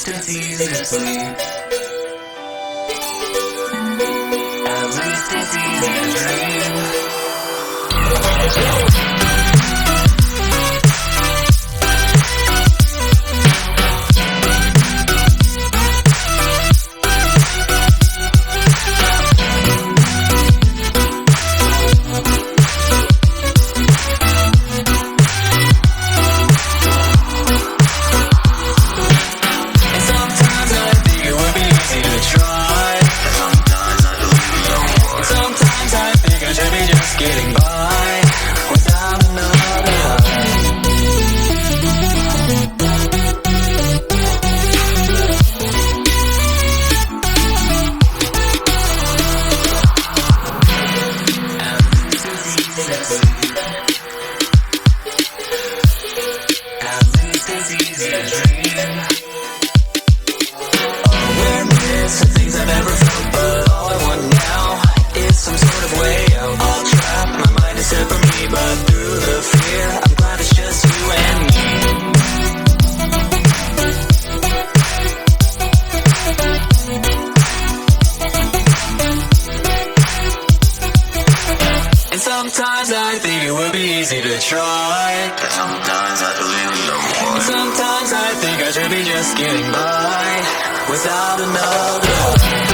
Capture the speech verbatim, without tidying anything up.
least it's easy to sleep. At least it's easy to dream. Getting by without another high. At least it's easy to dream. Awareness of things I've never felt, but all I want now is some sort of way out. All trapped, my mind is set for me, but through the fear, I'm glad it's just you and me. And sometimes I think it would be easy to try, and sometimes I believe no more. And sometimes I think I should be just getting by without another.